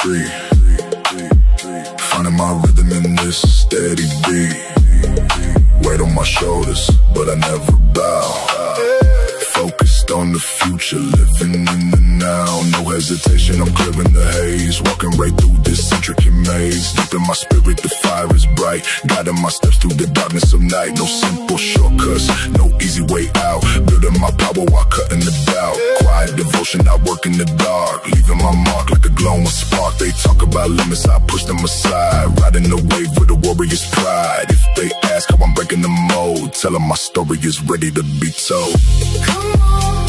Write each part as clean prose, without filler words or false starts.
street, finding my rhythm in this steady beat. Weight on my shoulders, but I never bow. Focused on the future, living in the now. No hesitation, I'm clearing the haze. Walking right through this intricate maze. Deep in my spirit, the fire is bright. Guiding my steps through the darkness of night. No simple shortcuts, no easy way out. Building my power while cutting the doubt. Quiet devotion, I work in the dark. Leaving my mark like a glowing spark. They talk about limits, I push them aside. Riding the wave with a warrior's pride. If they ask how I'm breaking the mold, tell them my story is ready to be told. Come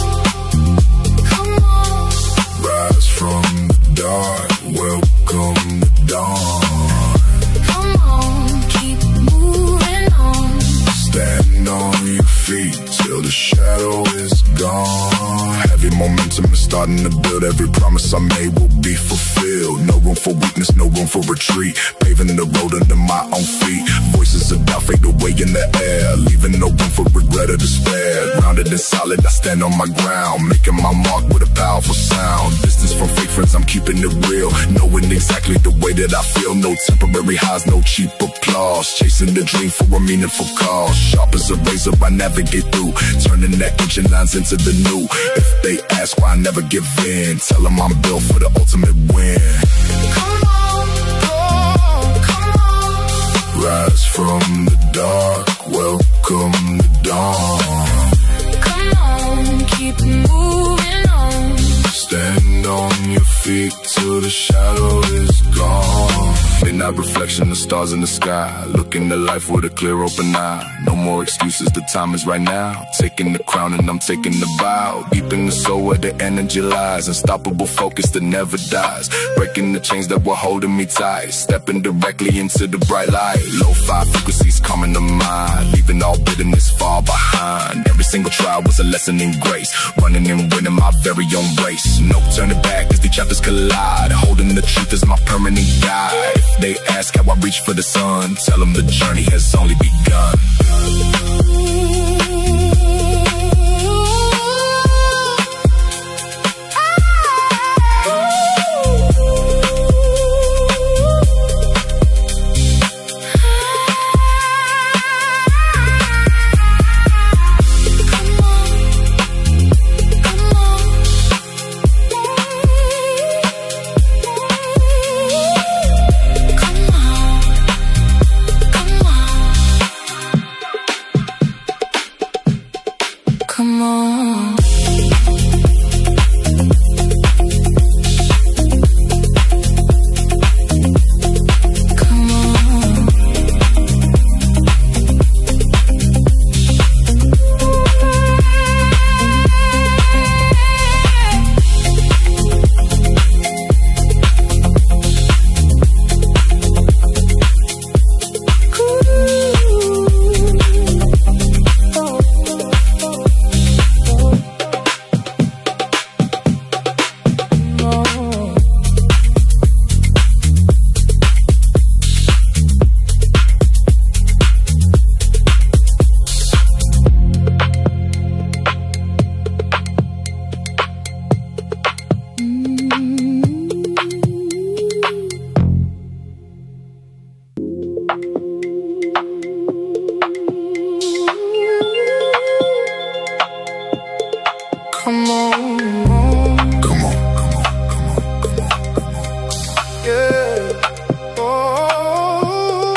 on, come on. Rise from the dark, welcome the dawn. Come on, keep moving on. Stand on your feet till the shadow is gone. Heavy momentum is starting to build. Every promise I made will be fulfilled. No room for weakness, no room for retreat. Paving the road under my own feet. Voices of doubt fade away in the air, leaving no room for regret or despair. Grounded and solid, I stand on my ground, making my mark with a powerful sound. Distance from fake friends, I'm keeping it real, knowing exactly the way that I feel. No temporary highs, no cheap applause. Chasing the dream for a meaningful cause. Sharp as a razor, I navigate through, turning the ancient lines into the new. If they ask why I never give in, tell them I'm built for the ultimate win. Come on, oh, come on. Rise from the dark, welcome the dawn. Come on, keep moving on. Stand on your feet till the shadow is gone. Midnight reflection, the stars in the sky. Looking at life with a clear open eye. No more excuses, the time is right now. Taking the crown and I'm taking the bow. Deep in the soul where the energy lies. Unstoppable focus that never dies. Breaking the chains that were holding me tight. Stepping directly into the bright light. Low-fi frequencies calming the mind. Leaving all bitterness far behind. Every single trial was a lesson in grace. Running and winning my very own race. No turning back as the chapters collide. Holding the truth as my permanent guide. If they ask how I reach for the sun, tell them the journey has only begun. Come on. Come on. Come on, Come on, come on, come on, come on, come on. yeah. Oh,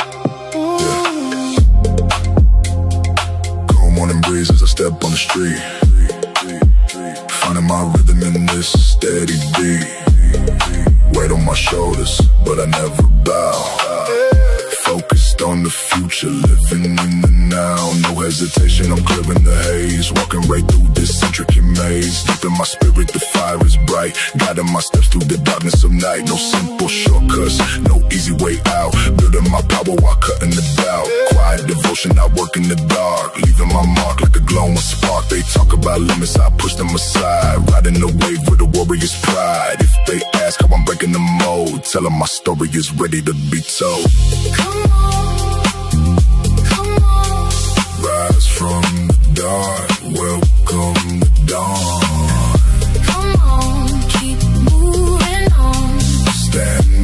Cold morning breeze as I step on the street. Finding my rhythm in this steady beat. Weight on my shoulders, but I never bow. Focused on the future, living in the now. No hesitation, I'm clearing the haze. Walking right through this intricate maze. Deep in my spirit, the fire is bright. Guiding my steps through the darkness of night. No simple shortcuts, no easy way out. Building my power while cutting the doubt. Quiet devotion, I work in the dark. Leaving my mark like a glowing spark. They talk about limits, I push them aside. Riding the wave with a warrior's pride. If they ask how I'm breaking the mold, tell them my story is ready to be told. come on, come on. Rise from the dark, welcome the dawn. Come on, keep moving on. Stand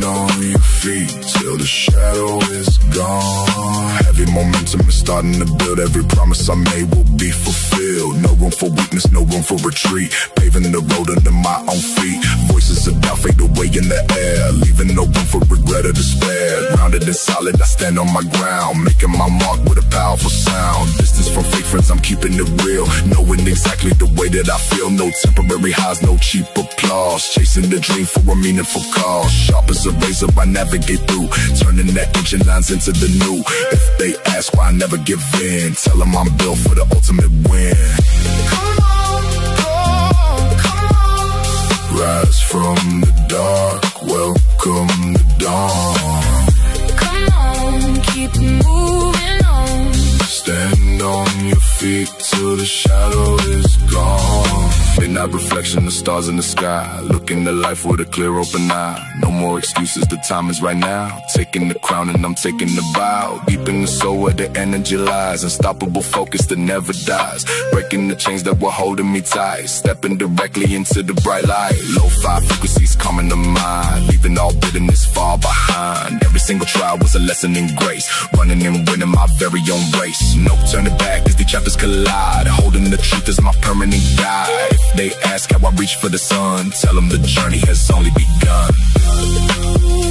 for weakness, no room for retreat. Paving the road under my own feet. Voices of doubt fade away in the air, leaving no room for regret or despair. Grounded and solid, I stand on my ground, making my mark with a powerful sound. Distance from fake friends, I'm keeping it real, knowing exactly the way that I feel. No temporary highs, no cheap applause, chasing the dream for a meaningful cause. Sharp as a razor, I navigate through, turning the ancient lines into the new. If they ask why I never give in, tell them I'm built for the ultimate win. Come on, come on. Rise from the dark, welcome the dawn. Come on, keep moving on. Stand on your feet till the shadow is gone. Midnight reflection, the stars in the sky, looking at life with a clear open eye. No more excuses, the time is right now. Taking the crown and I'm taking the bow. Deep in the soul where the energy lies, unstoppable focus that never dies. Breaking the chains that were holding me tight, stepping directly into the bright light. Low-fi frequencies calming the mind, leaving all bitterness far behind. Every single trial was a lesson in grace, running and winning my very own race. No turning back as the chapters collide, holding the truth as my permanent guide. If they ask how I reach for the sun, tell them the journey has only begun.